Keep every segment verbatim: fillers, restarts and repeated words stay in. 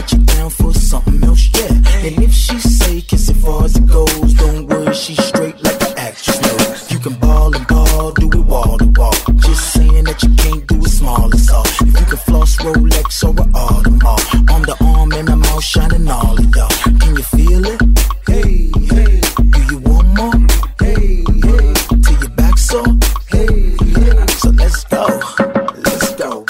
but you down for something else, yeah. And if she say kiss it far as it goes, don't worry, she's straight like an actress knows. You can ball and ball, do it wall to wall. Just saying that you can't do it small as all. If you can floss Rolex or an Audemars, on the arm and I'm all shining all of y'all. Can you feel it? Hey, hey. Do you want more? Hey, hey. Till your back sore? Hey, hey. So let's go, let's go.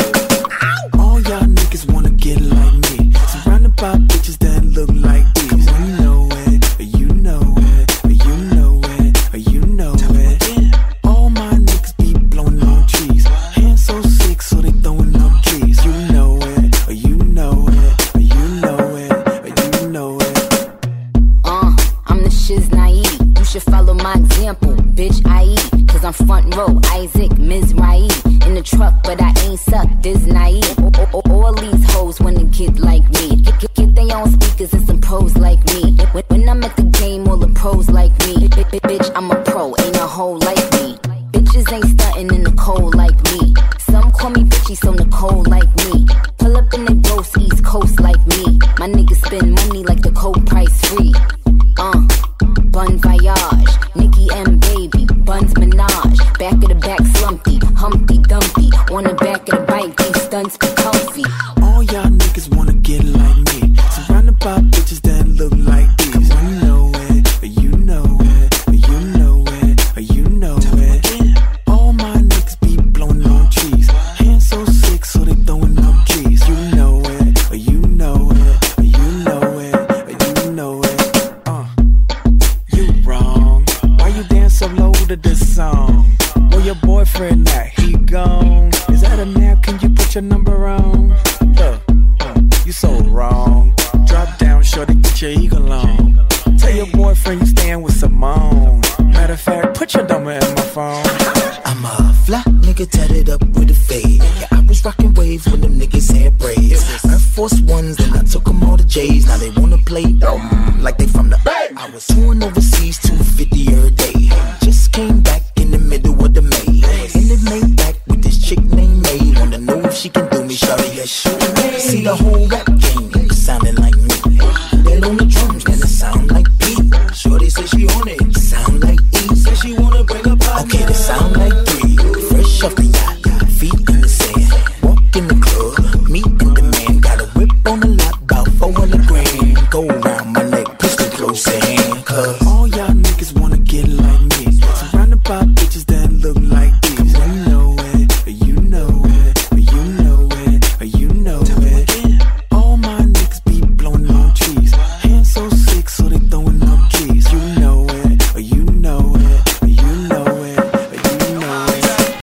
All y'all niggas wanna get like me, surrounded by bitches that look like these. You know it, you know it, you know it, you know it. All my niggas be blowing on trees, hands so sick so they throwing up trees. You know it, you know it, you know it, you know it. Uh, I'm the shiz naive. You should follow my example, bitch. I eat, cause I'm front row. Isaac Mizrahi in the truck, but I ain't suck. This naive. All these hoes wanna get like me. Get, get, get their own speakers and some pros like me. When, when I'm at the game, all the pros like me. Bitch, I'm a pro, ain't a hoe like me. Bitches ain't stuntin' in the cold like me. Some call me bitchy, so Nicole like me. Pull up in the gross East Coast like me. My niggas spend money like the cold price free. Uh, Bon Voyage, Nicki and Baby, Buns Minaj. Back of the back slumpy, Humpty Dumpty. On the back of the bike, these stunts be comfy. All y'all niggas wanna get like me, surrounded by bitches that look like these. You know it, you know it, you know it, you know it. All my niggas be blowing on trees, hands so sick so they throwing up trees. You know it, you know it, you know it, you know it. Uh, you wrong. Why you dance so low to this song? Where your boyfriend at? He gone. Is that a nap? Can you put your number on? Uh, uh, you so wrong. Drop down, shorty, get your eagle on. Tell your boyfriend you staying with Simone. Matter of fact, put your number in my phone. I'm a fly nigga tatted up with a fade. Yeah, I was rocking waves when them niggas had braids. Air Force Ones, then I took them all to J's. Now they wanna play dumb like they from the Bay. I was touring overseas, two fifty every day. Just came back in the middle of the May. And it made back with this chick named May. Wanna know if she can do me, shawty, yes, she may. See the whole rap